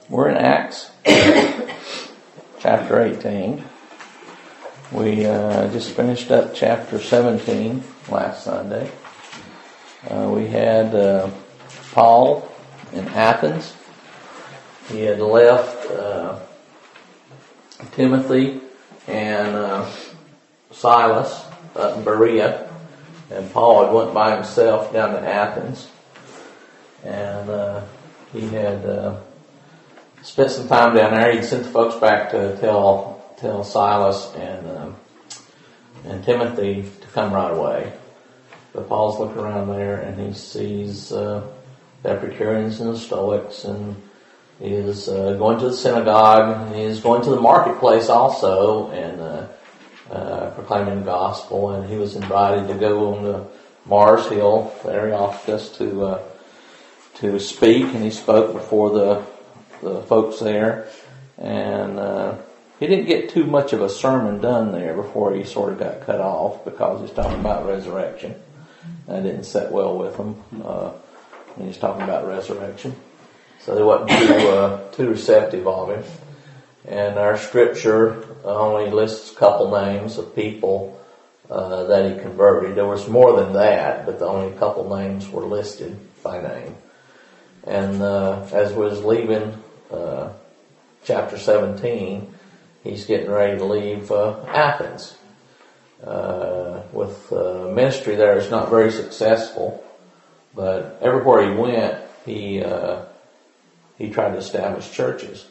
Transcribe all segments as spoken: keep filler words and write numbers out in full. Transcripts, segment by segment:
We're in Acts chapter eighteen. We uh, just finished up chapter seventeen last Sunday. Uh, we had uh, Paul in Athens. He had left uh, Timothy and uh, Silas up in Berea, and Paul had went by himself down to Athens, and uh, he had uh, spent some time down there. He'd sent the folks back to tell tell Silas and um, and Timothy to come right away. But Paul's looking around there, and he sees uh, the Epicureans and the Stoics, and he is uh, going to the synagogue, and he is going to the marketplace also, and uh, uh, proclaiming the gospel. And he was invited to go on the Mars Hill, the Areopagus, to uh, to speak, and he spoke before the the folks there, and uh, he didn't get too much of a sermon done there before he sort of got cut off, because he's talking about resurrection. That didn't sit well with him. Uh, he was talking about resurrection, so they wasn't too uh, too receptive of him. And our scripture only lists a couple names of people uh, that he converted. There was more than that, but the only couple names were listed by name. And uh, as we was leaving uh, chapter seventeen, he's getting ready to leave uh, Athens. Uh, with uh, ministry there is not very successful, but everywhere he went, he uh, he tried to establish churches,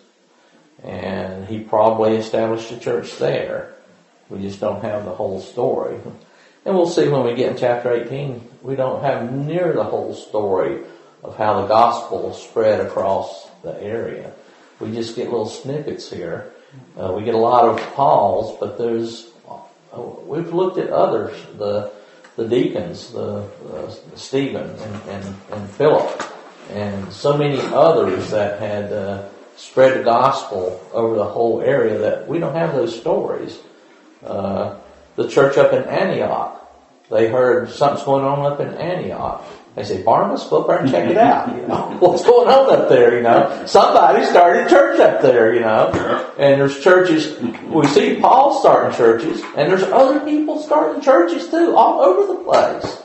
and he probably established a church there. We just don't have the whole story, and we'll see when we get in chapter eighteen. We don't have near the whole story of how the gospel spread across the area. We just get little snippets here. Uh, we get a lot of Paul's, but there's uh, we've looked at others, the the deacons, the uh, Stephen and, and, and Philip, and so many others that had uh, spread the gospel over the whole area, that we don't have those stories. Uh, the church up in Antioch, they heard something's going on up in Antioch. They say, Barnabas, go up there and check it out. You know, what's going on up there? You know, somebody started a church up there. You know, and there's churches. We see Paul starting churches, and there's other people starting churches too, all over the place.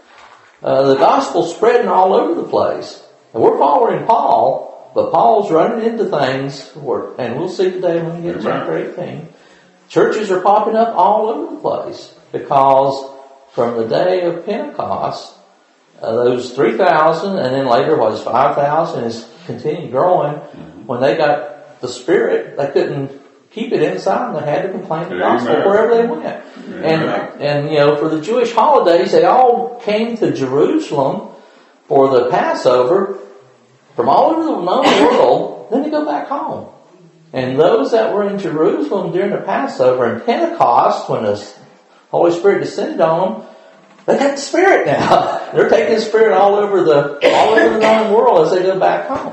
Uh, the gospel's spreading all over the place, and we're following Paul, but Paul's running into things. Where, and we'll see today when we get to chapter eighteen. Churches are popping up all over the place, because from the day of Pentecost, Uh, those three thousand, and then later was five thousand, is continued growing. Mm-hmm. When they got the Spirit, they couldn't keep it inside, and they had to proclaim the gospel wherever they went. Amen. And, and you know, for the Jewish holidays, they all came to Jerusalem for the Passover from all over the known world, then they go back home. And those that were in Jerusalem during the Passover and Pentecost, when the Holy Spirit descended on them, they got the Spirit now. They're taking the Spirit all over the all over the known world as they go back home.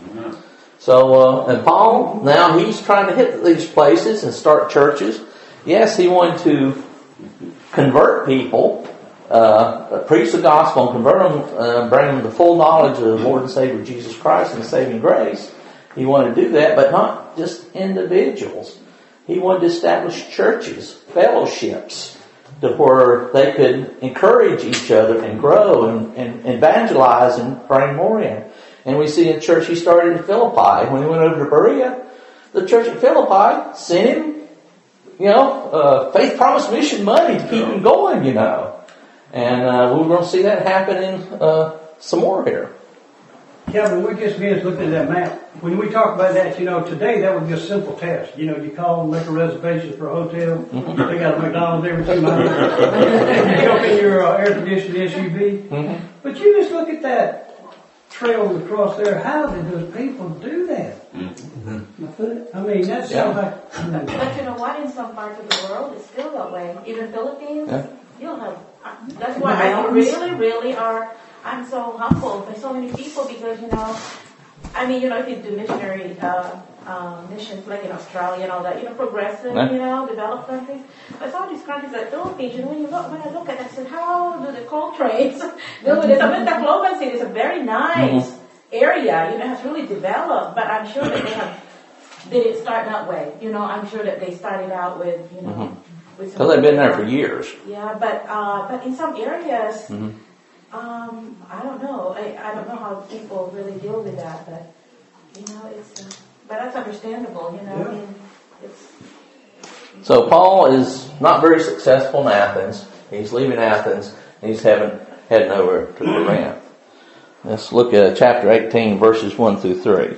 So, uh, and Paul, now he's trying to hit these places and start churches. Yes, he wanted to convert people, uh, preach the gospel and convert them, uh, bring them the full knowledge of the Lord and Savior Jesus Christ and the saving grace. He wanted to do that, but not just individuals. He wanted to establish churches, fellowships, to where they could encourage each other and grow and, and evangelize and bring more in. And we see in church he started in Philippi. When he went over to Berea, the church at Philippi sent him, you know, uh, faith promise mission money to keep him going, you know. And uh, we're going to see that happening uh, some more here. Yeah, but we just finished looking at that map. When we talk about that, you know, today that would be a simple test. You know, you call and make a reservation for a hotel. Mm-hmm. They got a McDonald's every two miles. You jump in your uh, air-conditioned S U V. Mm-hmm. But you just look at that trail across there. How did those people do that? Mm-hmm. I mean, that sounds yeah. like... You know, but you know what? In some parts of the world, it's still that way. Even Philippines, yeah. you don't have... That's why I really, really are... I'm so humbled by so many people, because, you know, I mean, you know, if you do missionary uh, uh, missions like in Australia and all that, you know, progressive, yeah. you know, developed countries. But some of these countries like Philippines, you know, when you look, when I look at it, I said, how do the coal trains do with this? I mean, Tacloban City is a very nice, mm-hmm. area, you know, has really developed, but I'm sure that they have, they didn't start that way. You know, I'm sure that they started out with, you know, mm-hmm. with some. Because they've been there for years. Yeah, but, uh, but in some areas, mm-hmm. um, I don't know. I, I don't know how people really deal with that, but, you know, it's, uh, but that's understandable, you know, yeah. I mean, it's. So Paul is not very successful in Athens. He's leaving Athens, and he's having, heading over to Corinth. Let's look at chapter eighteen, verses one through three.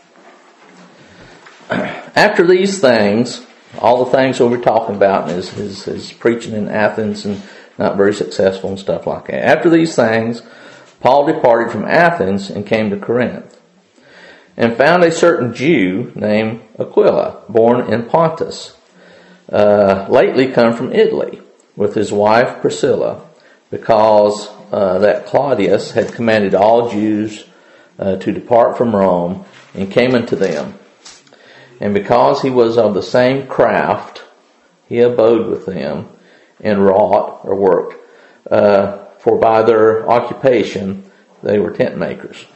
After these things, all the things that we're talking about, is his, his preaching in Athens and not very successful and stuff like that. After these things, Paul departed from Athens and came to Corinth, and found a certain Jew named Aquila, born in Pontus, uh, lately come from Italy, with his wife Priscilla, because uh, that Claudius had commanded all Jews uh, to depart from Rome, and came unto them. And because he was of the same craft, he abode with them, and wrought, or worked, uh, for by their occupation they were tent makers.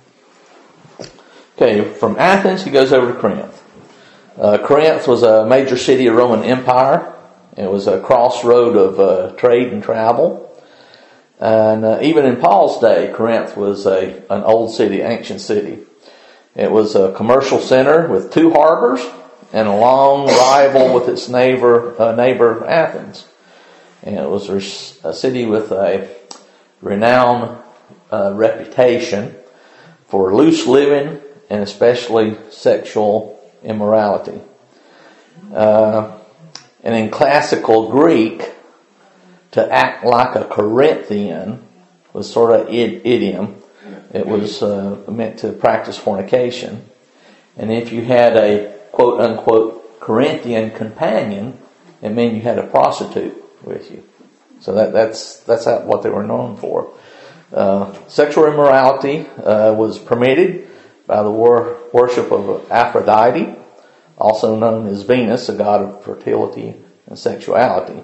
Okay, from Athens he goes over to Corinth. Uh, Corinth was a major city of Roman Empire. It was a crossroad of uh, trade and travel. And uh, even in Paul's day, Corinth was a an old city, ancient city. It was a commercial center with two harbors and a long rival with its neighbor, uh, neighbor Athens. And it was a city with a renowned uh, reputation for loose living and especially sexual immorality. Uh, and in classical Greek, to act like a Corinthian was sort of idiom. It was uh, meant to practice fornication. And if you had a quote-unquote Corinthian companion, it meant you had a prostitute with you. So that, that's that's what they were known for. Uh, sexual immorality uh, was permitted by the wor- worship of Aphrodite, also known as Venus, a god of fertility and sexuality.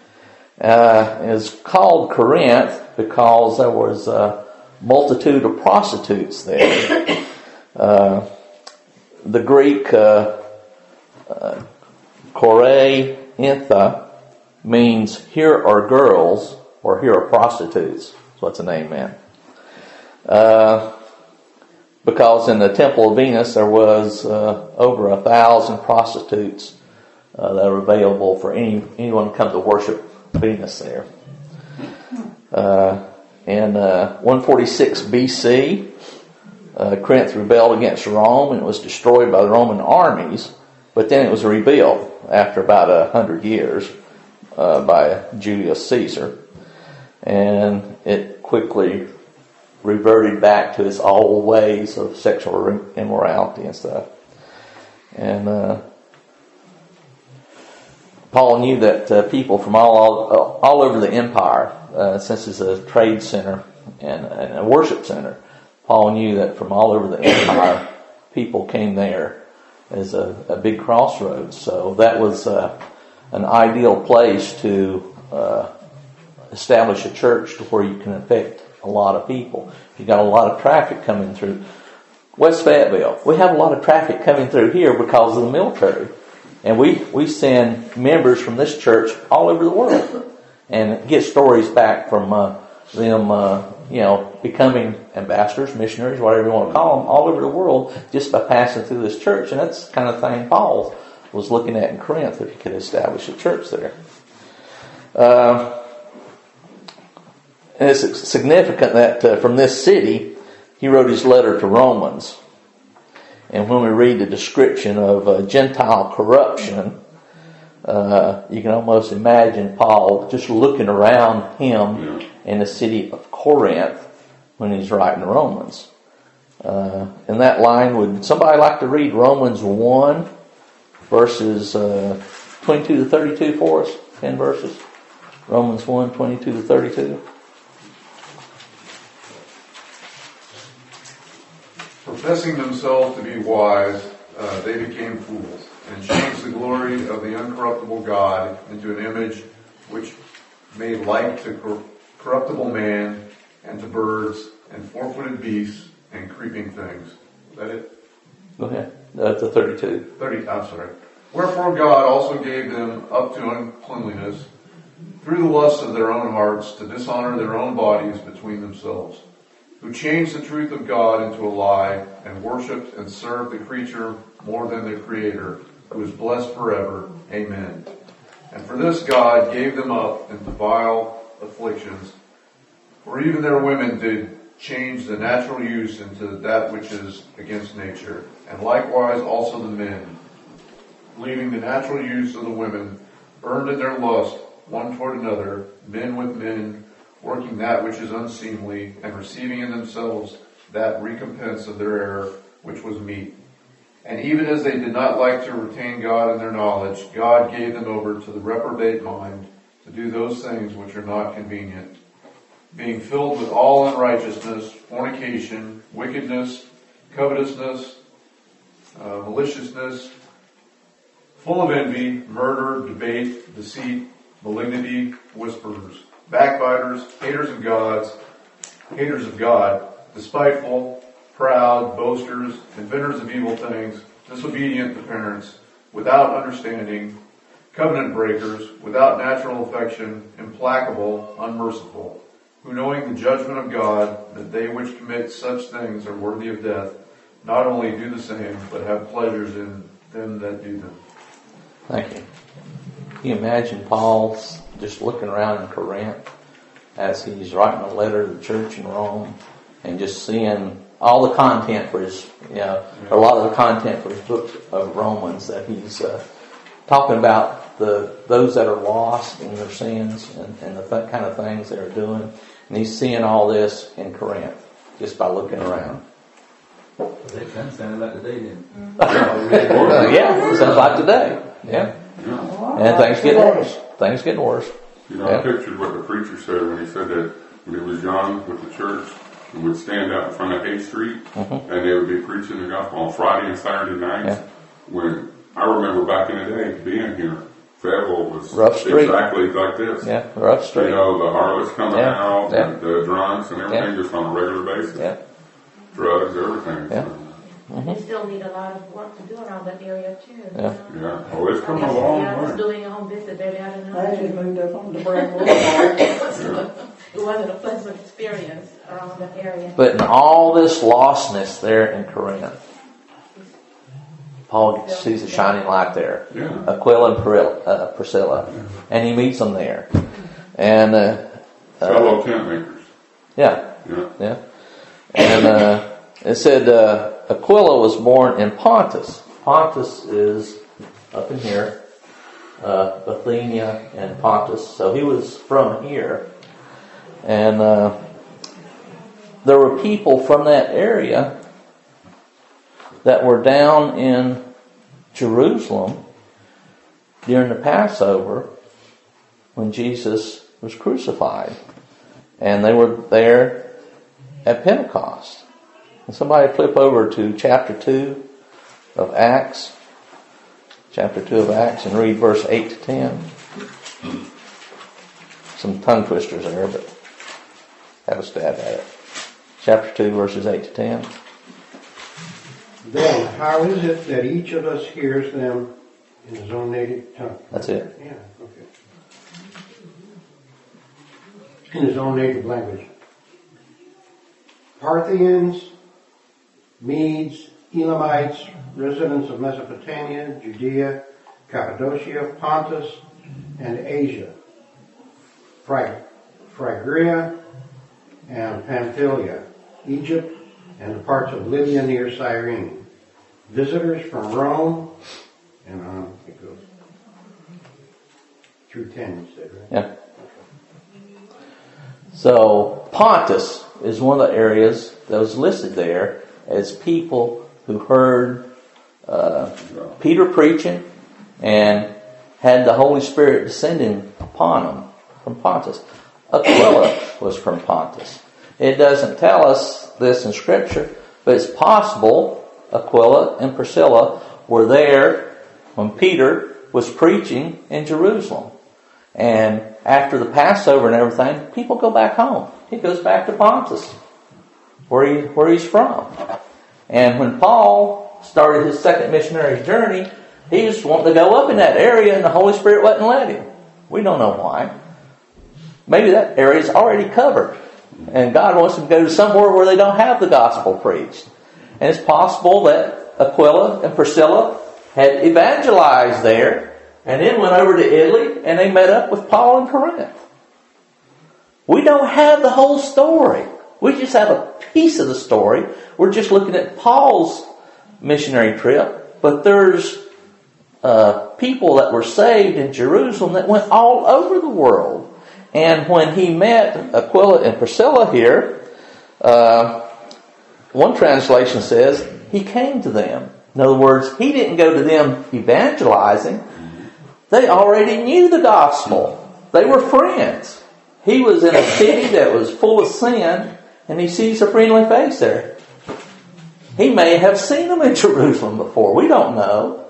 Uh, it's called Corinth because there was a multitude of prostitutes there. Uh, the Greek uh, uh, Koreintha means here are girls, or here are prostitutes. That's what the name meant. Uh, because in the Temple of Venus there was uh, over a thousand prostitutes uh, that were available for any anyone to come to worship Venus there. Uh, in uh, one forty-six B C, uh, Corinth rebelled against Rome, and it was destroyed by the Roman armies, but then it was rebuilt after about a hundred years uh, by Julius Caesar, and it quickly reverted back to its old ways of sexual immorality and stuff. And uh, Paul knew that uh, people from all, all all over the empire, uh, since it's a trade center and, and a worship center, Paul knew that from all over the empire, people came there as a, a big crossroads. So that was uh, an ideal place to uh, establish a church to where you can affect a lot of people. You got a lot of traffic coming through. West Fayetteville, we have a lot of traffic coming through here because of the military. And we, we send members from this church all over the world and get stories back from uh, them, uh, you know, becoming ambassadors, missionaries, whatever you want to call them, all over the world just by passing through this church. And that's the kind of thing Paul was looking at in Corinth, if he could establish a church there. Uh, and it's significant that uh, from this city, he wrote his letter to Romans. And when we read the description of uh, Gentile corruption, uh, you can almost imagine Paul just looking around him in the city of Corinth when he's writing Romans. Uh, in that line, would somebody like to read Romans one, verses uh, twenty-two to thirty-two for us? Ten verses. Romans one, twenty-two to thirty-two. Professing themselves to be wise, uh, they became fools, and changed the glory of the uncorruptible God into an image which made like to cor- corruptible man, and to birds, and four-footed beasts, and creeping things. Is that it? Go ahead. That's the thirty-two. thirty, I'm sorry. Wherefore God also gave them up to uncleanliness through the lust of their own hearts to dishonor their own bodies between themselves, who changed the truth of God into a lie and worshipped and served the creature more than the Creator, who is blessed forever. Amen. And for this God gave them up into vile afflictions, for even their women did change the natural use into that which is against nature, and likewise also the men, leaving the natural use of the women, burned in their lust one toward another, men with men, working that which is unseemly, and receiving in themselves that recompense of their error which was meet. And even as they did not like to retain God in their knowledge, God gave them over to the reprobate mind to do those things which are not convenient, being filled with all unrighteousness, fornication, wickedness, covetousness, uh, maliciousness, full of envy, murder, debate, deceit, malignity, whisperers, backbiters, haters of gods, haters of God, despiteful, proud, boasters, inventors of evil things, disobedient to parents, without understanding, covenant breakers, without natural affection, implacable, unmerciful, who knowing the judgment of God, that they which commit such things are worthy of death, not only do the same, but have pleasures in them that do them. Thank you. Can you imagine Paul just looking around in Corinth as he's writing a letter to the church in Rome and just seeing all the content for his, you know, a lot of the content for his book of Romans that he's uh, talking about the those that are lost in their sins and, and the th- kind of things they're doing. And he's seeing all this in Corinth just by looking around. They kind of sounded like today, didn't Uh, yeah, sounds like today. Yeah. Yeah. And things get worse. Things get worse. You know, Yeah. I pictured what the preacher said when he said that when he was young with the church and would stand out in front of eighth Street Mhm. and they would be preaching the gospel on Friday and Saturday nights. Yeah. When I remember back in the day being here, Fayetteville was Rough street. exactly like this. Yeah, rough street. You know, the harlots coming Yeah. out, Yeah. and the drunks and everything Yeah. just on a regular basis. Yeah. Drugs, everything. Yeah. So, They still need a lot of work to do around that area too. you Yeah. know. yeah. Oh, it's I come a guess, long yeah, I was way. doing a home visit there the other I just night. moved up on the Brad Boulevard. It wasn't a pleasant experience around that area. But in all this lostness there in Corinth, Paul sees a shining light there. Yeah. Aquila and Priscilla, uh, Priscilla. And he meets them there. And, uh, Fellow uh, tent makers. yeah, Yeah. yeah. And uh, it said uh, Aquila was born in Pontus. Pontus is up in here, uh, Bithynia and Pontus. So he was from here. And uh, there were people from that area that were down in Jerusalem during the Passover when Jesus was crucified. And they were there at Pentecost. And somebody flip over to chapter two of Acts. Chapter two of Acts and read verse eight to ten. Some tongue twisters there, but have a stab at it. Chapter two, verses eight to ten. Then, how is it that each of us hears them in his own native tongue? That's it. Yeah, okay. In his own native language. Parthians, Medes, Elamites, residents of Mesopotamia, Judea, Cappadocia, Pontus, and Asia, Phry- Phrygia, and Pamphylia, Egypt, and the parts of Libya near Cyrene. Visitors from Rome, and on it goes. Through ten, you said, right? Yeah. So Pontus is one of the areas that was listed there as people who heard uh, Peter preaching and had the Holy Spirit descending upon them from Pontus. Aquila was from Pontus. It doesn't tell us this in Scripture, but it's possible Aquila and Priscilla were there when Peter was preaching in Jerusalem. And after the Passover and everything, people go back home. He goes back to Pontus. where he where he's from. And when Paul started his second missionary journey, he was wanting to go up in that area, and the Holy Spirit wouldn't let him. We don't know why. Maybe that area is already covered, and God wants him to go to somewhere where they don't have the gospel preached. And it's possible that Aquila and Priscilla had evangelized there, and then went over to Italy, and they met up with Paul in Corinth. We don't have the whole story. We just have a piece of the story. We're just looking at Paul's missionary trip, but there's uh, people that were saved in Jerusalem that went all over the world. And when he met Aquila and Priscilla here, uh, one translation says he came to them. In other words, he didn't go to them evangelizing. They already knew the gospel. They were friends. He was in a city that was full of sin, and he sees a friendly face there. He may have seen them in Jerusalem before. We don't know.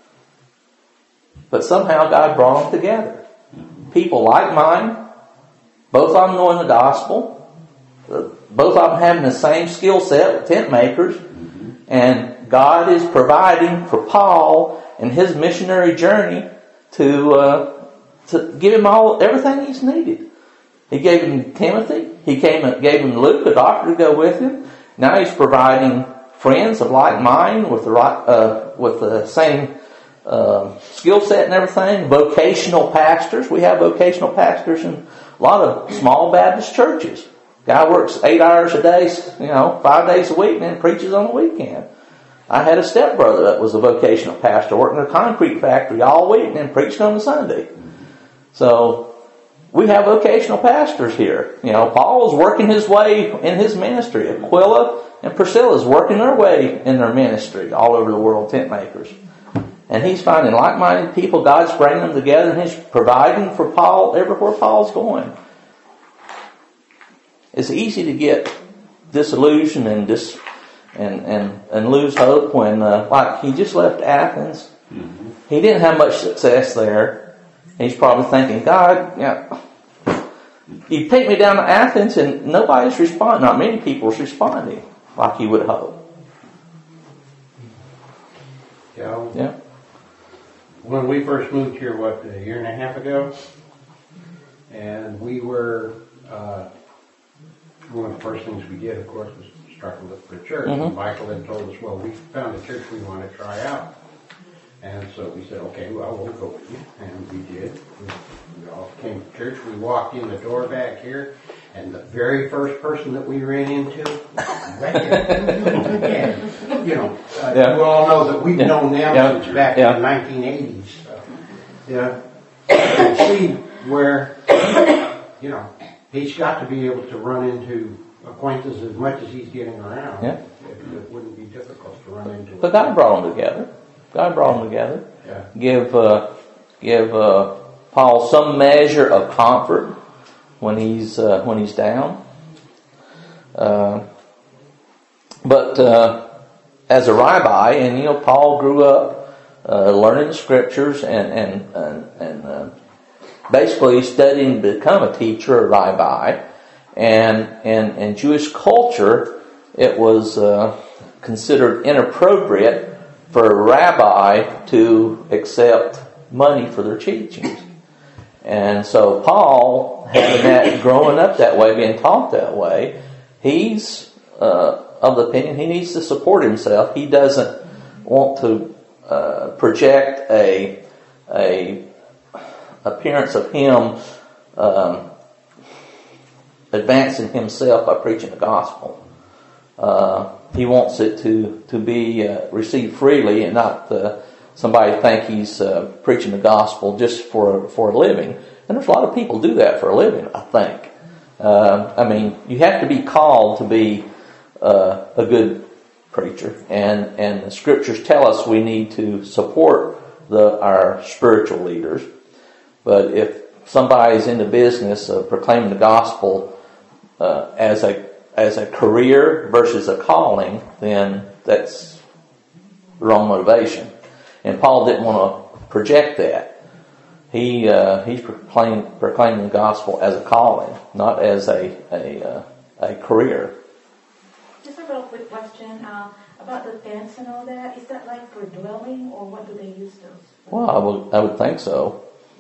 But somehow God brought them together. People like mine, both of them knowing the gospel, both of them having the same skill set with tent makers, and God is providing for Paul in his missionary journey to uh, to give him all everything he's needed. He gave him Timothy. He came gave him Luke, a doctor, to go with him. Now he's providing friends of like mind with the right, uh, with the same uh, skill set and everything. Vocational pastors. We have vocational pastors in a lot of small Baptist churches. Guy works eight hours a day, you know, five days a week, and then preaches on the weekend. I had a stepbrother that was a vocational pastor, working in a concrete factory all week and then preached on the Sunday. So we have vocational pastors here. You know, Paul is working his way in his ministry. Aquila and Priscilla is working their way in their ministry all over the world, tent makers. And he's finding like-minded people. God's bringing them together, and he's providing for Paul everywhere Paul's going. It's easy to get disillusioned and dis, and, and, and lose hope when, uh, like, he just left Athens. Mm-hmm. He didn't have much success there. He's probably thinking, God, yeah, you take me down to Athens and nobody's responding. Not many people are responding like you would hope. Yeah. Yeah. When we first moved here, what, a year and a half ago, and we were, uh, one of the first things we did, of course, was start to look for a church. Mm-hmm. And Michael had told us, well, we found a church we want to try out. And so we said, okay, well, we'll go with you. And we did. We, we all came to church. We walked in the door back here, and the very first person that we ran into, right there. And, you know, uh, yeah. You all know that we've yeah. known them yeah. since back yeah. in the nineteen eighties. So, yeah. And see where, you know, he's got to be able to run into acquaintances as much as he's getting around. Yeah. It, it wouldn't be difficult to run into. But God brought them together. God brought them together. Yeah. Give uh, give uh, Paul some measure of comfort when he's uh, when he's down. Uh, but uh, as a rabbi, and you know, Paul grew up uh, learning the scriptures and and and, and uh, basically studying to become a teacher, a rabbi. And and in Jewish culture, it was uh, considered inappropriate for a rabbi to accept money for their teachings. And so Paul, having that, growing up that way, being taught that way, he's uh, of the opinion he needs to support himself. He doesn't want to uh, project a a appearance of him um, advancing himself by preaching the gospel. Uh, he wants it to to be uh, received freely, and not uh, somebody think he's uh, preaching the gospel just for for a living. And there's a lot of people do that for a living, I think. Uh, I mean, you have to be called to be uh, a good preacher, and and the scriptures tell us we need to support the our spiritual leaders. But if somebody's in the business of proclaiming the gospel uh, as a as a career versus a calling, then that's the wrong motivation. And Paul didn't want to project that. He uh, he's proclaiming proclaiming the gospel as a calling, not as a a uh, a career. quick question uh, about the fence and all that. Is that like for dwelling, or what do they use those for? Well, I would, I would think so.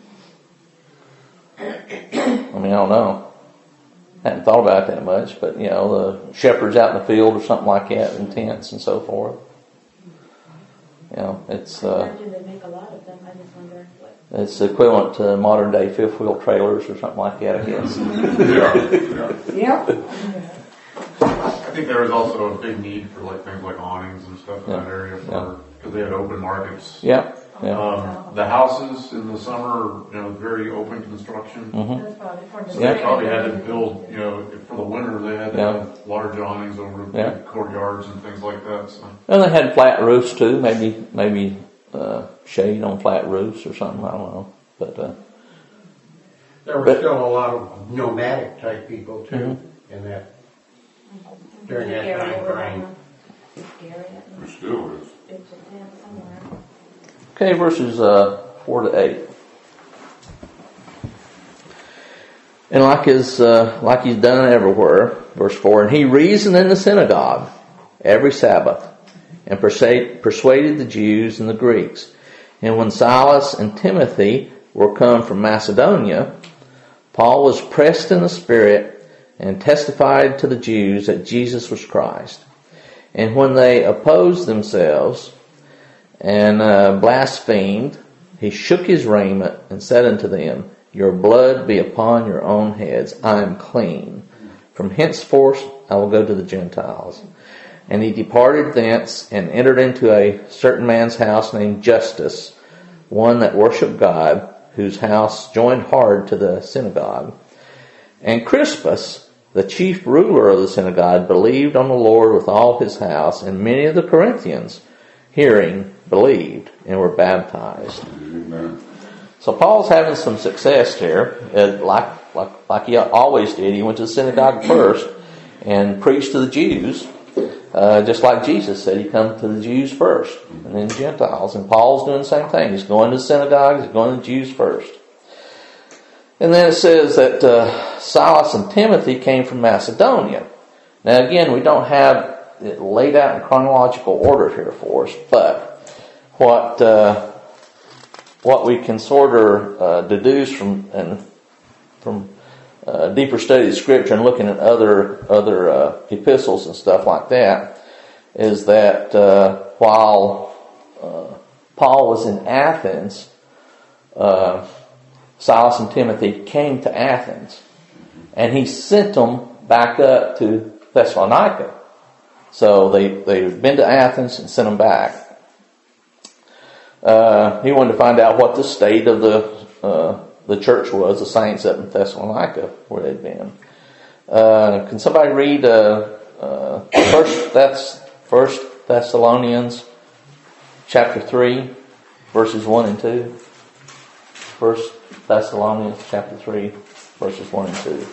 I mean, I don't know. I hadn't thought about it that much, but you know, the shepherds out in the field or something like that, in tents and so forth. You know, it's I uh, imagine they make a lot of them. I just wonder what. it's equivalent to modern day fifth wheel trailers or something like that, I guess. Yeah, yeah. Yep. I think there was also a big need for like things like awnings and stuff in Yeah. that area Yeah. for, because they had open markets. Yeah, yeah. Um, the houses in the summer, you know, very open construction. Mm-hmm. That's probably for the So Yeah. they probably had to build, you know, for the winter they had to Yeah. have large awnings over Yeah. the courtyards and things like that. So And they had flat roofs too, maybe maybe uh, shade on flat roofs or something. I don't know, but uh, There were But- still a lot of nomadic type people too Mm-hmm. in that, during that area time where frame. the big area, It still is. it's a tent somewhere. okay, verses uh, four to eight. And like his uh, like he's done everywhere, verse four. And he reasoned in the synagogue every Sabbath, and persuade, persuaded the Jews and the Greeks. And when Silas and Timothy were come from Macedonia, Paul was pressed in the Spirit and testified to the Jews that Jesus was Christ. And when they opposed themselves and uh, blasphemed, he shook his raiment and said unto them, Your blood be upon your own heads. I am clean. From henceforth I will go to the Gentiles. And he departed thence and entered into a certain man's house named Justus, one that worshipped God, whose house joined hard to the synagogue. And Crispus, the chief ruler of the synagogue, believed on the Lord with all his house, and many of the Corinthians, hearing, believed and were baptized. Amen. So Paul's having some success here, uh, like like like he always did. He went to the synagogue first and preached to the Jews, uh, just like Jesus said. He come to the Jews first, and then Gentiles. And Paul's doing the same thing. He's going to the synagogues. He's going to the Jews first. And then it says that uh, Silas and Timothy came from Macedonia. Now again, we don't have it laid out in chronological order here for us, but what uh, what we can sort of uh, deduce from and from uh, deeper study of Scripture and looking at other other uh, epistles and stuff like that is that uh, while uh, Paul was in Athens, uh, Silas and Timothy came to Athens, and he sent them back up to Thessalonica. So they, they've been to Athens and sent them back. Uh, he wanted to find out what the state of the uh, the church was, the saints up in Thessalonica, where they'd been. Uh, can somebody read uh, uh, first, that's First Thessalonians chapter three, verses one and two? First Thessalonians chapter three, verses one and two.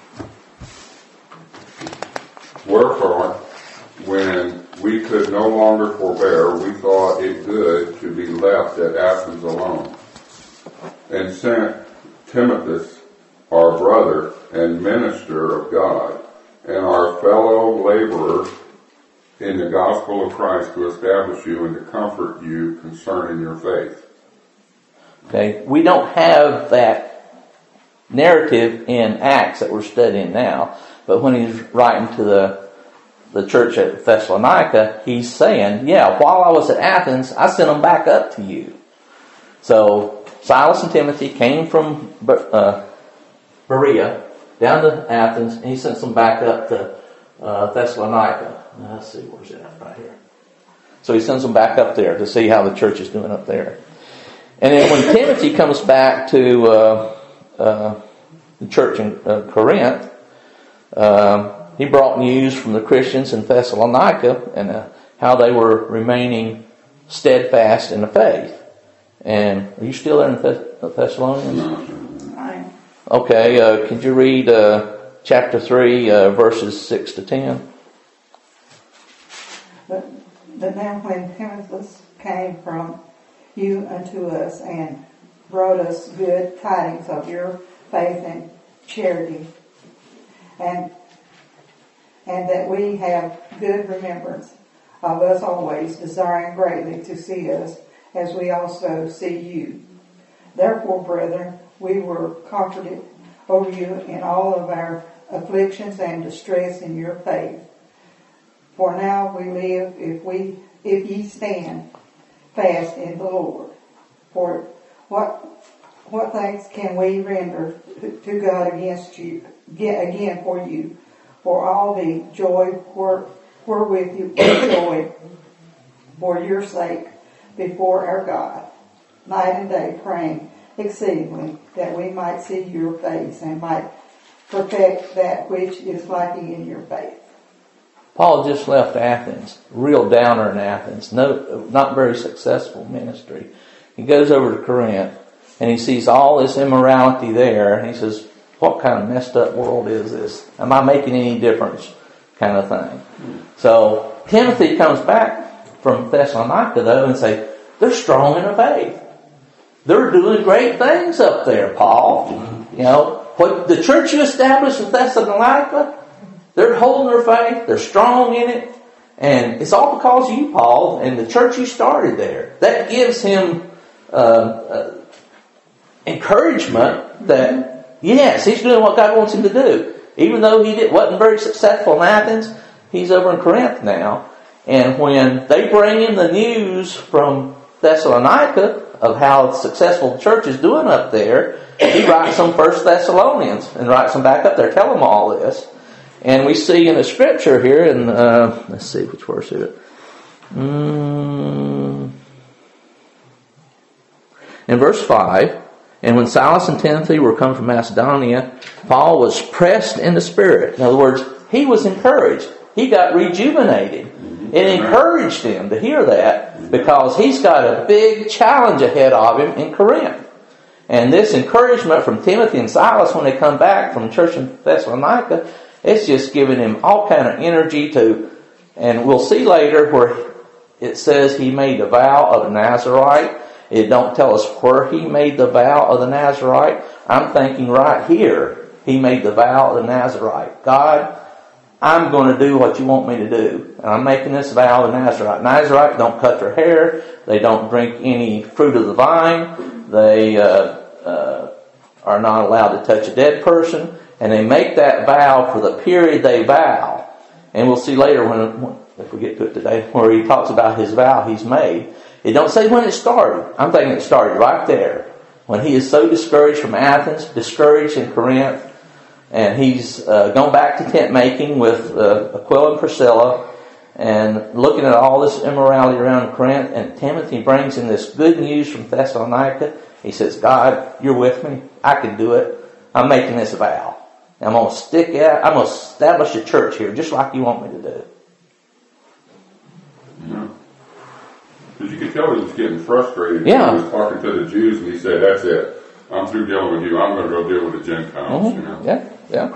Wherefore, when we could no longer forbear, we thought it good to be left at Athens alone, and sent Timothy, our brother and minister of God, and our fellow laborer in the gospel of Christ, to establish you and to comfort you concerning your faith. Okay, we don't have that narrative in Acts that we're studying now, but when he's writing to the the church at Thessalonica, he's saying, yeah, while I was at Athens, I sent them back up to you. So Silas and Timothy came from uh, Berea down to Athens, and he sent them back up to uh, Thessalonica. Now, let's see, where's it at? Right here. So he sends them back up there to see how the church is doing up there. And then when Timothy comes back to uh, uh, the church in uh, Corinth, um, he brought news from the Christians in Thessalonica and uh, how they were remaining steadfast in the faith. And are you still there in Thess- Thessalonians? Right. Okay, uh, could you read uh, chapter three, uh, verses six to ten? But, but now when Timothy came from you unto us and brought us good tidings of your faith and charity, and and that we have good remembrance of us always, desiring greatly to see us, as we also see you. Therefore, brethren, we were comforted over you in all of our afflictions and distress in your faith. For now we live if we if ye stand fast in the Lord. For what what thanks can we render to God against you again for you, for all the joy where, wherewith you joy for your sake before our God, night and day praying exceedingly that we might see your face and might perfect that which is lacking in your faith. Paul just left Athens, real downer in Athens, no, not very successful ministry. He goes over to Corinth and he sees all this immorality there and he says, what kind of messed up world is this? Am I making any difference? Kind of thing. So Timothy comes back from Thessalonica though and say, they're strong in the faith. They're doing great things up there, Paul. You know, what the church you established in Thessalonica, they're holding their faith, they're strong in it, and it's all because of you, Paul, and the church you started there. That gives him uh, uh, encouragement that, yes, he's doing what God wants him to do. Even though he did, wasn't very successful in Athens, he's over in Corinth now. And when they bring him the news from Thessalonica of how successful the church is doing up there, he writes them First Thessalonians and writes them back up there, tell them all this. And we see in the scripture here, in uh, let's see which verse is it. Mm, in verse five, and when Silas and Timothy were come from Macedonia, Paul was pressed in the spirit. In other words, he was encouraged. He got rejuvenated. It encouraged him to hear that because he's got a big challenge ahead of him in Corinth. And this encouragement from Timothy and Silas when they come back from church in Thessalonica, it's just giving him all kind of energy to, and we'll see later where it says he made a vow of the Nazarite. It don't tell us where he made the vow of the Nazarite. I'm thinking right here, he made the vow of the Nazarite. God, I'm going to do what you want me to do. And I'm making this vow of the Nazarite. Nazarite don't cut their hair. They don't drink any fruit of the vine. They uh, uh, are not allowed to touch a dead person. And they make that vow for the period they vow. And we'll see later, when, if we get to it today, where he talks about his vow he's made. It don't say when it started. I'm thinking it started right there. When he is so discouraged from Athens, discouraged in Corinth, and he's uh, gone back to tent making with uh, Aquila and Priscilla, and looking at all this immorality around Corinth, and Timothy brings in this good news from Thessalonica. He says, God, you're with me. I can do it. I'm making this vow. I'm going to stick out. I'm going to establish a church here, just like you want me to do. Yeah. Because you could tell he was getting frustrated. Yeah. He was talking to the Jews, and he said, that's it. I'm through dealing with you. I'm going to go deal with the Gentiles. Mm-hmm. You know? Yeah, yeah.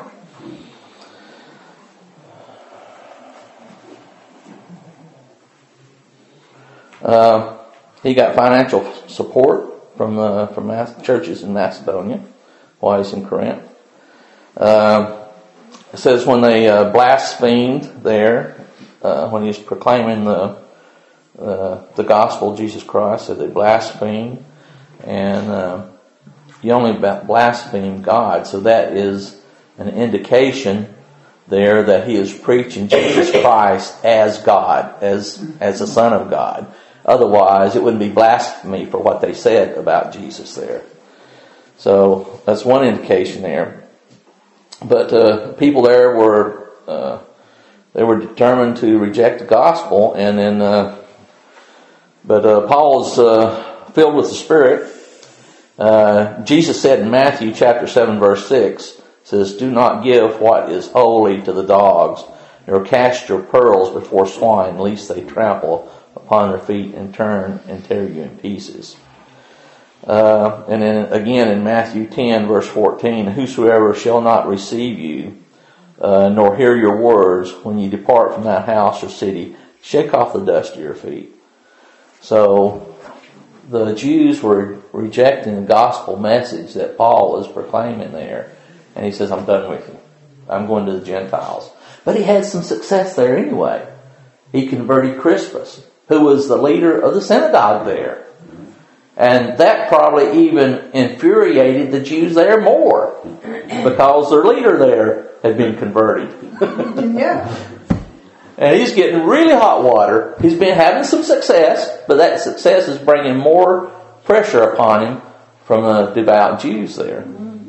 Uh, he got financial support from uh, from Mas- churches in Macedonia while he's in Corinth. Uh, it says when they uh, blasphemed there, uh, when he was proclaiming the uh, the gospel of Jesus Christ, so they blasphemed, and uh, you only blaspheme God, so that is an indication there that he is preaching Jesus Christ as God, as as the Son of God. Otherwise, it wouldn't be blasphemy for what they said about Jesus there. So that's one indication there. But uh, people there were uh, they were determined to reject the gospel, and then uh, but uh, Paul is uh, filled with the Spirit. Uh, Jesus said in Matthew chapter seven verse six, says, "Do not give what is holy to the dogs, nor cast your pearls before swine, lest they trample upon their feet and turn and tear you in pieces." Uh, and then again in Matthew ten verse fourteen, "Whosoever shall not receive you, uh, nor hear your words, when you depart from that house or city, shake off the dust of your feet." So the Jews were rejecting the gospel message that Paul is proclaiming there. And he says, I'm done with you. I'm going to the Gentiles. But he had some success there anyway. He converted Crispus, who was the leader of the synagogue there. And that probably even infuriated the Jews there more, because their leader there had been converted. Yeah. And he's getting really hot water. He's been having some success, but that success is bringing more pressure upon him from the devout Jews there.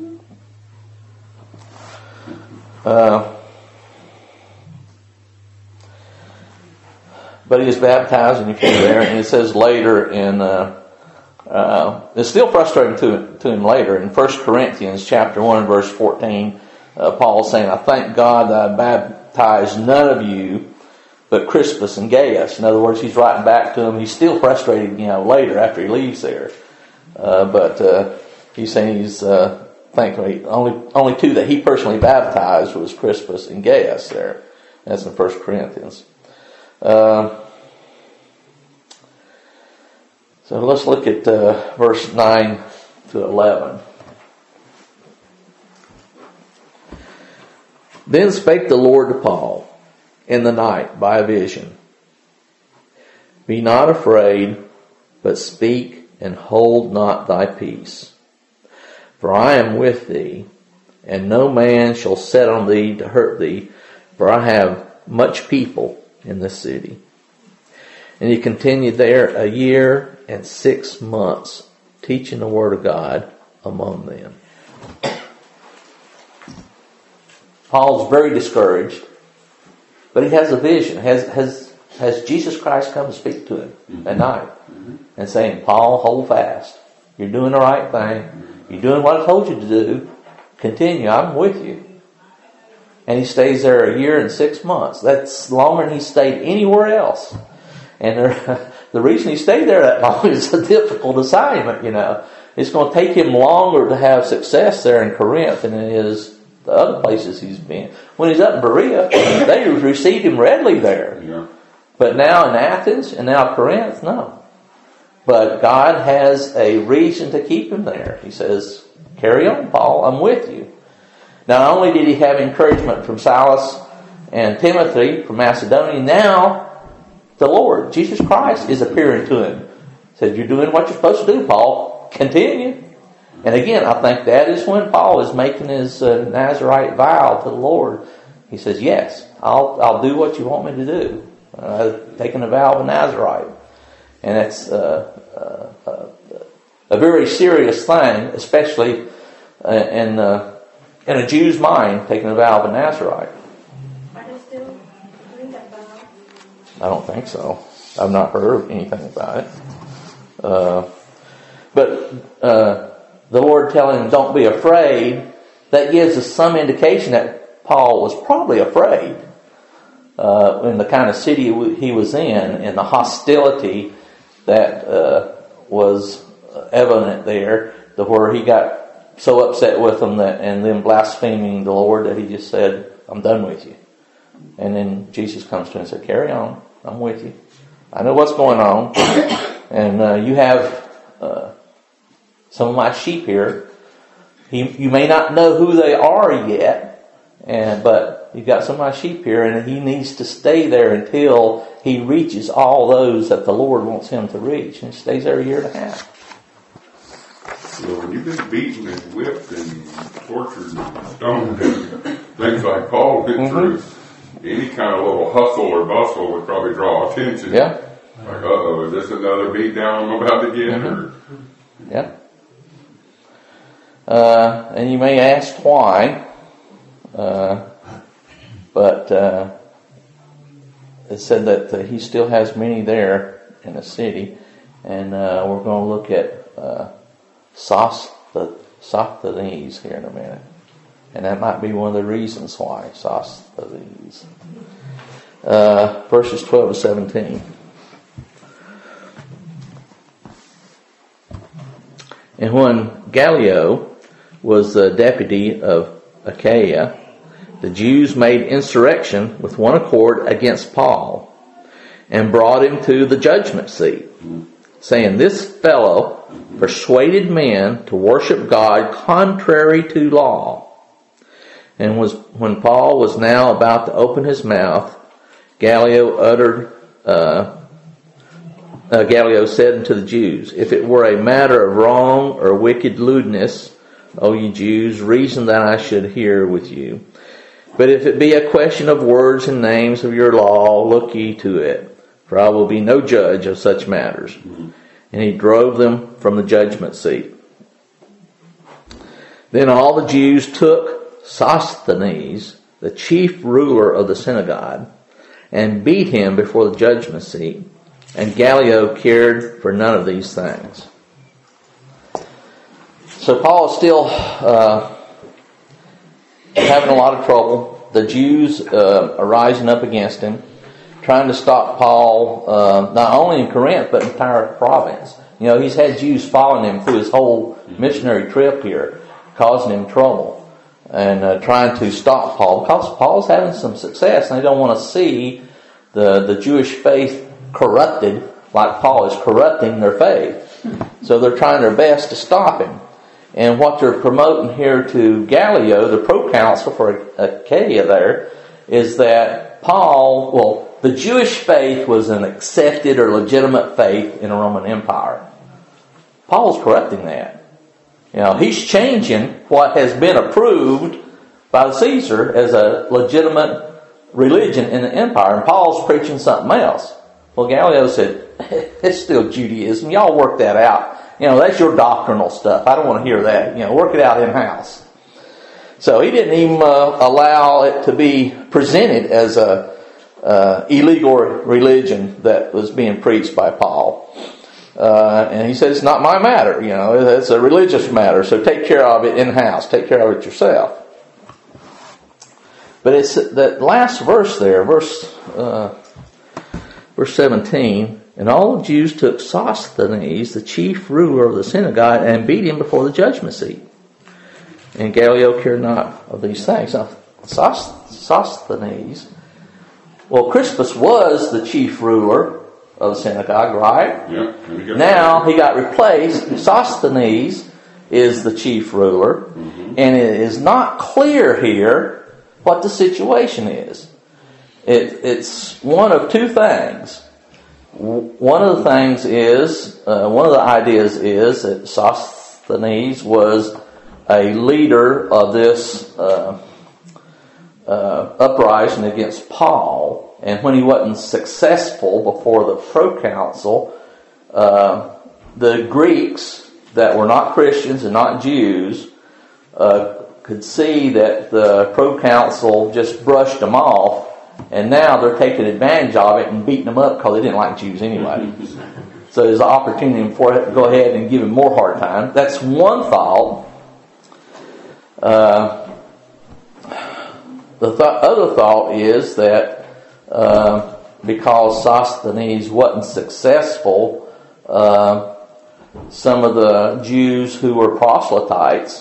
Uh, but he was baptized, and you came there, and it says later in, uh, uh, it's still frustrating to, to him later, in First Corinthians chapter one, verse fourteen, uh, Paul is saying, I thank God that I baptized none of you but Crispus and Gaius. In other words, he's writing back to him. He's still frustrated, you know, later after he leaves there. Uh, but uh, he's saying he's uh, thankfully only only two that he personally baptized was Crispus and Gaius there. That's in First Corinthians. Uh, so let's look at uh, verse nine to eleven. Then spake the Lord to Paul in the night by a vision. Be not afraid, but speak and hold not thy peace. For I am with thee, and no man shall set on thee to hurt thee, for I have much people in this city. And he continued there a year and six months, teaching the word of God among them. Paul's very discouraged, but he has a vision. Has has has Jesus Christ come to speak to him mm-hmm. at night mm-hmm. and saying, Paul, hold fast. You're doing the right thing. You're doing what I told you to do. Continue. I'm with you. And he stays there a year and six months. That's longer than he stayed anywhere else. And there, the reason he stayed there that long is a difficult assignment, you know. It's going to take him longer to have success there in Corinth than it is the other places he's been. When he's up in Berea, they received him readily there. Yeah. But now in Athens and now Corinth, no. But God has a reason to keep him there. He says, carry on, Paul, I'm with you. Not only did he have encouragement from Silas and Timothy from Macedonia, now the Lord, Jesus Christ, is appearing to him. He said, you're doing what you're supposed to do, Paul. Continue. And again, I think that is when Paul is making his uh, Nazirite vow to the Lord. He says, yes, I'll I'll do what you want me to do. Uh, taking a vow of a Nazirite. And that's uh, uh, uh, a very serious thing, especially uh, in, uh, in a Jew's mind, taking a vow of a Nazirite. Are they still doing that vow? I don't think so. I've not heard anything about it. Uh, but... Uh, the Lord telling him, don't be afraid, that gives us some indication that Paul was probably afraid uh, in the kind of city he was in, and the hostility that uh, was evident there, to where he got so upset with them that, and then blaspheming the Lord, that he just said, I'm done with you. And then Jesus comes to him and said, carry on, I'm with you. I know what's going on. And uh, you have... Uh, some of my sheep here. He, you may not know who they are yet, and but you've got some of my sheep here, and he needs to stay there until he reaches all those that the Lord wants him to reach, and he stays there a year and a half. So when you've been beaten and whipped and tortured and stoned and things like Paul went mm-hmm. through, any kind of little hustle or bustle would probably draw attention. Yeah. Like, uh-oh, is this another beat down I'm about to get? Mm-hmm. Or... Yeah. Uh, and you may ask why, uh, but uh, it said that uh, he still has many there in the city, and uh, we're going to look at uh, Sosthenes here in a minute, and that might be one of the reasons why Sosthenes. Uh, verses twelve to seventeen. And when Gallio was the deputy of Achaia, the Jews made insurrection with one accord against Paul and brought him to the judgment seat, saying, this fellow persuaded men to worship God contrary to law. And was when Paul was now about to open his mouth, Gallio uttered, uh, uh, Gallio said unto the Jews, if it were a matter of wrong or wicked lewdness, O ye Jews, reason that I should hear with you. But if it be a question of words and names of your law, look ye to it, for I will be no judge of such matters. Mm-hmm. And he drove them from the judgment seat. Then all the Jews took Sosthenes, the chief ruler of the synagogue, and beat him before the judgment seat. And Gallio cared for none of these things. So Paul is still uh, having a lot of trouble. The Jews uh, are rising up against him, trying to stop Paul, uh, not only in Corinth, but in the entire province. You know, he's had Jews following him through his whole missionary trip here, causing him trouble, and uh, trying to stop Paul, because Paul's having some success, and they don't want to see the, the Jewish faith corrupted like Paul is corrupting their faith. So they're trying their best to stop him. And what they're promoting here to Gallio, the proconsul for Achaia there, is that Paul, well, the Jewish faith was an accepted or legitimate faith in the Roman Empire. Paul's corrupting that. You know, he's changing what has been approved by the Caesar as a legitimate religion in the empire, and Paul's preaching something else. Well, Gallio said, it's still Judaism. Y'all work that out. You know, that's your doctrinal stuff. I don't want to hear that. You know, work it out in-house. So he didn't even uh, allow it to be presented as a uh, illegal religion that was being preached by Paul. Uh, and he said, it's not my matter. You know, it's a religious matter. So take care of it in-house. Take care of it yourself. But it's that last verse there, verse uh, verse seventeen. And all the Jews took Sosthenes, the chief ruler of the synagogue, and beat him before the judgment seat. And Gallio cared not of these things. Now, Sosthenes, well, Crispus was the chief ruler of the synagogue, right? Yeah. Now he got replaced. Sosthenes is the chief ruler, mm-hmm. and it is not clear here what the situation is. It, it's one of two things. One of the things is, uh, one of the ideas is that Sosthenes was a leader of this uh, uh, uprising against Paul, and when he wasn't successful before the proconsul, uh, the Greeks that were not Christians and not Jews uh, could see that the proconsul just brushed them off. And now they're taking advantage of it and beating them up because they didn't like Jews anyway. So there's an opportunity for it to go ahead and give him more hard time. That's one thought. Uh, the th- other thought is that uh, because Sosthenes wasn't successful, uh, some of the Jews who were proselytes,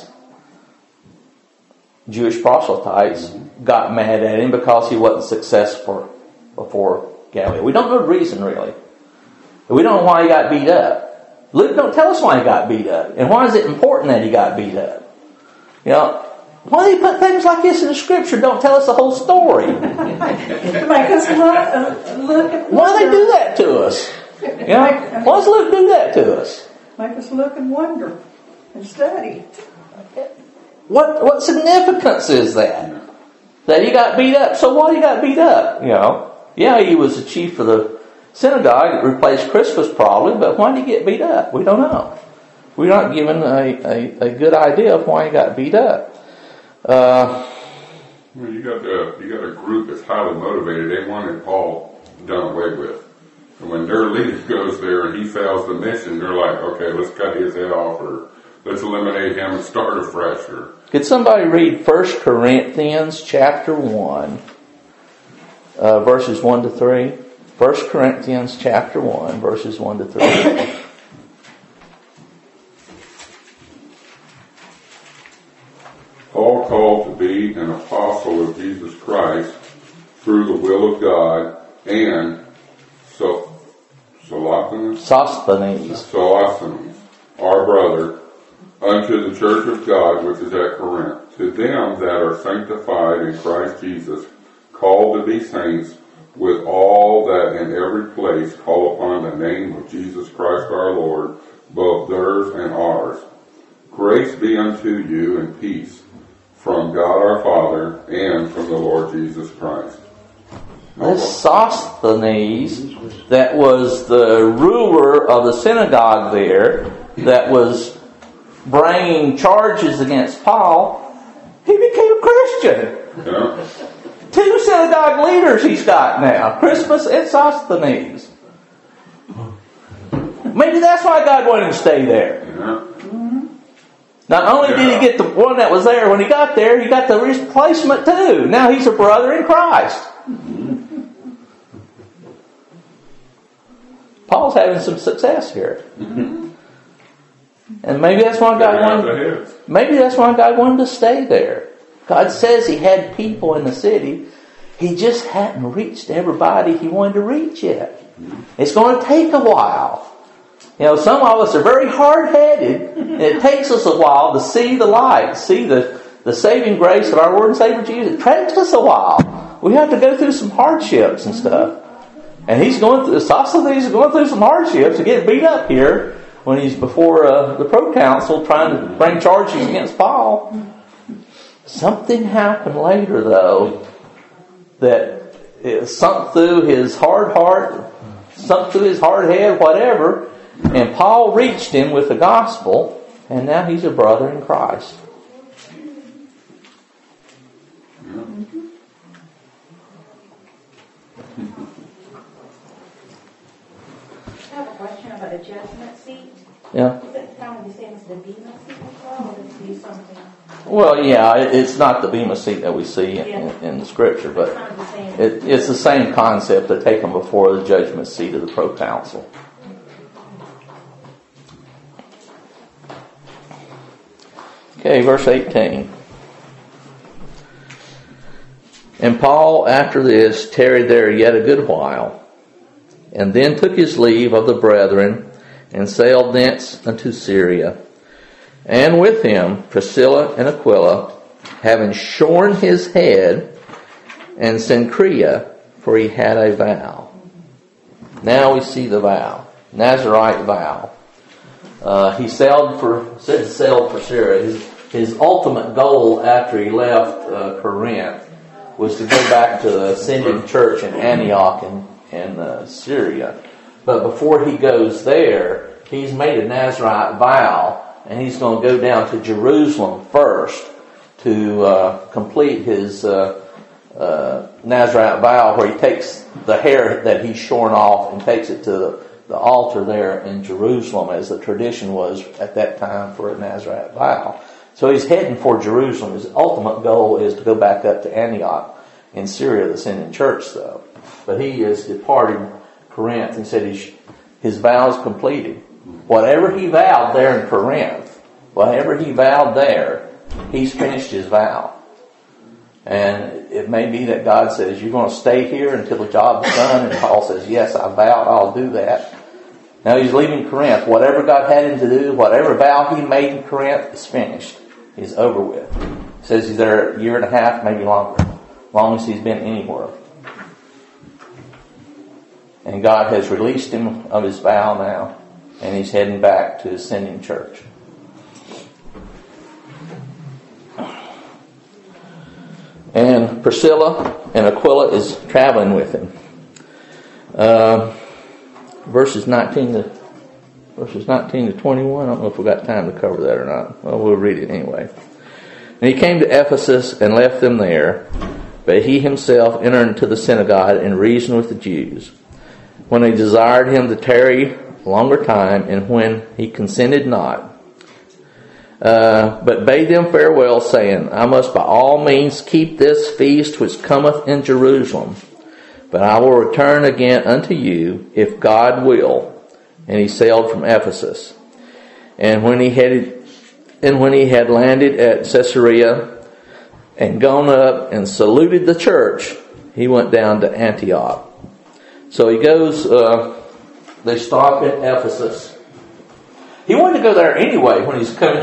Jewish proselytes, got mad at him because he wasn't successful before Gallio. We don't know the reason, really. We don't know why he got beat up. Luke don't tell us why he got beat up. And why is it important that he got beat up? You know, why do they put things like this in the Scripture? Don't tell us the whole story. To make us look, uh, look at why do they do that to us? You know, why does Luke do that to us? Make us look and wonder and study. What what significance is that? That he got beat up. So why he got beat up? You know, yeah, he was the chief of the synagogue. It replaced Crispus probably, but why did he get beat up? We don't know. We're not given a, a, a good idea of why he got beat up. Uh, well, you got the you got a group that's highly motivated. They wanted Paul done away with. And when their leader goes there and he fails the mission, they're like, okay, let's cut his head off, or let's eliminate him and start afresh. Or could somebody read First Corinthians chapter one, uh, verses one to three? First Corinthians chapter one, verses one to three. Paul called to be an apostle of Jesus Christ through the will of God, and so Sosthenes, Sosthenes, Sosthenes, our brother, unto the church of God which is at Corinth, to them that are sanctified in Christ Jesus, called to be saints, with all that in every place call upon the name of Jesus Christ our Lord, both theirs and ours. Grace be unto you and peace from God our Father and from the Lord Jesus Christ. This Sosthenes, that was the ruler of the synagogue there, that was bringing charges against Paul, he became a Christian. Yeah. Two synagogue leaders he's got now, Crispus and Sosthenes. Maybe that's why God wanted him to stay there. Yeah. Not only did he get the one that was there when he got there, he got the replacement too. Now he's a brother in Christ. Paul's having some success here. And maybe that's why God wanted, maybe that's why God wanted to stay there. God says he had people in the city. He just hadn't reached everybody he wanted to reach yet. It's going to take a while. You know, some of us are very hard-headed, and it takes us a while to see the light, see the, the saving grace of our Lord and Savior Jesus. It takes us a while. We have to go through some hardships and stuff. And he's going through, Sosthenes is going through some hardships to get beat up here when he's before uh, the proconsul trying to bring charges against Paul. Something happened later, though, that it sunk through his hard heart, sunk through his hard head, whatever, and Paul reached him with the gospel, and now he's a brother in Christ. I have a question about a judgment seat. Yeah. Is it kind of the same as the Bema seat as well, or is it be something? Well, yeah, it, it's not the Bema seat that we see in, Yeah. in, in the Scripture, but Kind of the same. it, it's the same concept to take them before the judgment seat of the proconsul. Okay, verse eighteen. And Paul, after this, tarried there yet a good while, and then took his leave of the brethren, and sailed thence unto Syria. And with him Priscilla and Aquila, having shorn his head, and Cenchrea, for he had a vow. Now we see the vow, Nazarite vow. Uh, he sailed for said sailed for Syria. His, his ultimate goal after he left uh, Corinth was to go back to the ascending church in Antioch in, in uh, Syria. But before he goes there, he's made a Nazarite vow, and he's going to go down to Jerusalem first to uh, complete his uh, uh, Nazarite vow, where he takes the hair that he's shorn off and takes it to the, the altar there in Jerusalem, as the tradition was at that time for a Nazarite vow. So he's heading for Jerusalem. His ultimate goal is to go back up to Antioch in Syria, the ascending church, though. But he is departing Corinth and said his, his vow is completed. Whatever he vowed there in Corinth, whatever he vowed there, he's finished his vow. And it may be that God says, you're going to stay here until the job is done. And Paul says, yes, I vowed I'll do that. Now he's leaving Corinth. Whatever God had him to do, whatever vow he made in Corinth is finished. He's over with. He says he's there a year and a half, maybe longer. As long as he's been anywhere. And God has released him of his vow now. And he's heading back to his ascending church. And Priscilla and Aquila is traveling with him. Uh, verses nineteen to verses nineteen to twenty-one. I don't know if we got time to cover that or not. Well, we'll read it anyway. And he came to Ephesus and left them there, but he himself entered into the synagogue and reasoned with the Jews. When they desired him to tarry longer time, and when he consented not, uh, but bade them farewell, saying, I must by all means keep this feast which cometh in Jerusalem, but I will return again unto you, if God will. And he sailed from Ephesus. And when he had and when he had landed at Caesarea and gone up and saluted the church, he went down to Antioch. So he goes, uh, they stop at Ephesus. He wanted to go there anyway when he's coming up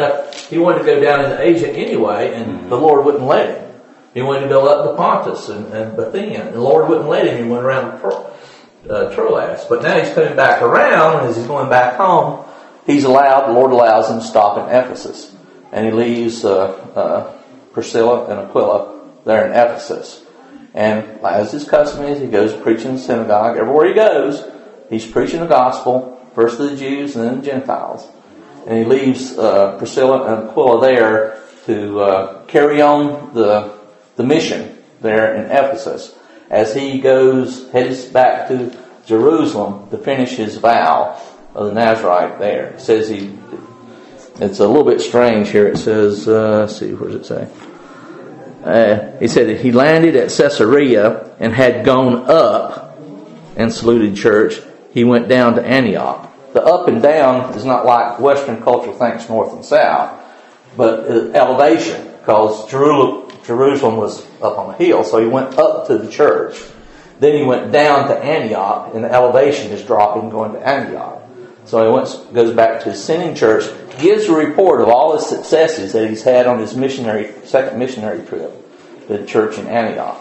he wanted to go down into Asia anyway, and the Lord wouldn't let him. He wanted to go up to Pontus and, and Bithynia, and the Lord wouldn't let him. He went around Tro- uh, Troas. But now he's coming back around, and as he's going back home, he's allowed, the Lord allows him to stop in Ephesus. And he leaves uh, uh, Priscilla and Aquila there in Ephesus. And as his custom is, he goes preaching in the synagogue. Everywhere he goes, he's preaching the gospel, first to the Jews and then the Gentiles. And he leaves uh, Priscilla and Aquila there to uh, carry on the the mission there in Ephesus as he goes, heads back to Jerusalem to finish his vow of the Nazarite there. It says he, it's a little bit strange here. It says, uh, let's see, where does it say? Uh, he said that he landed at Caesarea and had gone up and saluted church. He went down to Antioch. The up and down is not like Western culture thinks north and south, but uh, elevation, because Jerusalem Jerusalem was up on a hill, so he went up to the church. Then he went down to Antioch, and the elevation is dropping going to Antioch. So he went, goes back to his sending church, gives a report of all his successes that he's had on his missionary second missionary trip to the church in Antioch.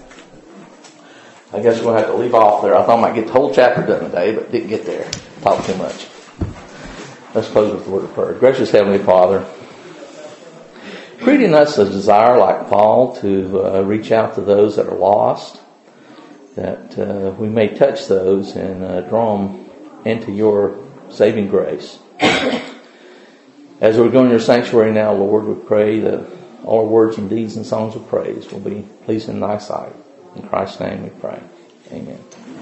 I guess we're going to have to leave off there. I thought I might get the whole chapter done today, but didn't get there. Talked too much. Let's close with the word of prayer. Gracious Heavenly Father, creating us a desire like Paul to uh, reach out to those that are lost, that uh, we may touch those and uh, draw them into your saving grace. As we're going to your sanctuary now, Lord, we pray that all our words and deeds and songs of praise will be pleasing in thy sight. In Christ's name we pray. Amen.